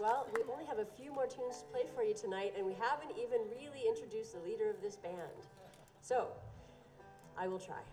Well, we only have a few more tunes to play for you tonight, and we haven't even really introduced the leader of this band. So, I will try.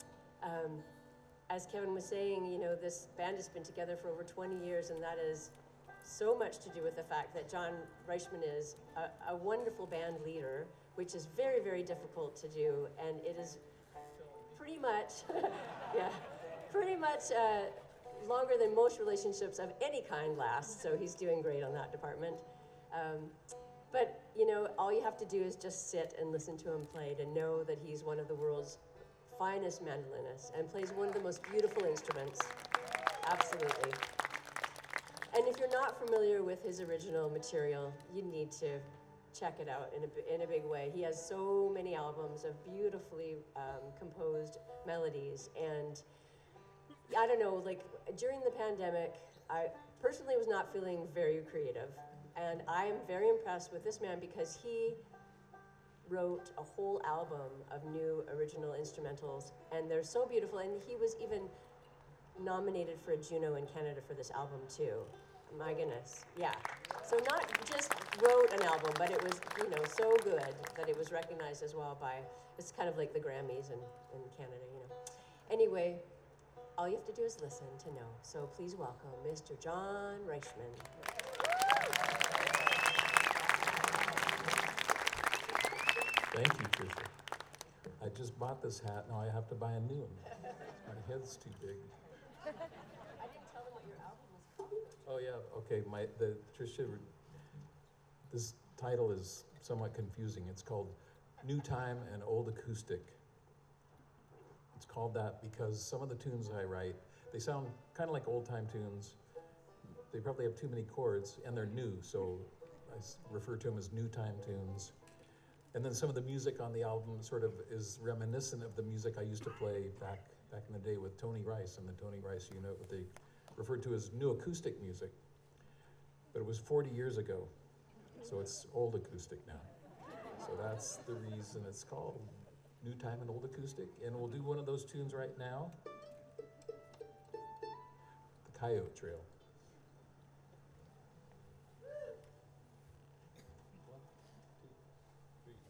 As Kevin was saying, you know, this band has been together for over 20 years, and that is so much to do with the fact that John Reichman is a wonderful band leader, which is very, very difficult to do, and it is pretty much, pretty much longer than most relationships of any kind last, so he's doing great on that department. But, you know, all you have to do is just sit and listen to him play to know that he's one of the world's finest mandolinists and plays one of the most beautiful instruments. Absolutely. And if you're not familiar with his original material, you need to check it out in a big way. He has so many albums of beautifully composed melodies, and I don't know, like during the pandemic, I personally was not feeling very creative, and I am very impressed with this man because he wrote a whole album of new original instrumentals, and they're so beautiful, and he was even nominated for a Juno in Canada for this album too. My goodness, yeah. So not just wrote an album, but it was, you know, so good that it was recognized as well by, it's kind of like the Grammys in Canada, you know. Anyway, all you have to do is listen to know. So please welcome Mr. John Reichman. Thank you, Tricia. I just bought this hat, now I have to buy a new one. My head's too big. I didn't tell them what your album was called. Oh yeah, okay, Tricia, this title is somewhat confusing. It's called New Time and Old Acoustic. It's called that because some of the tunes I write, they sound kind of like old-time tunes. They probably have too many chords, and they're new, so I refer to them as new time tunes. And then some of the music on the album sort of is reminiscent of the music I used to play back in the day with Tony Rice and the Tony Rice Unit, what they referred to as new acoustic music. But it was 40 years ago, so it's old acoustic now. So that's the reason it's called New Time and Old Acoustic. And we'll do one of those tunes right now, the Coyote Trail.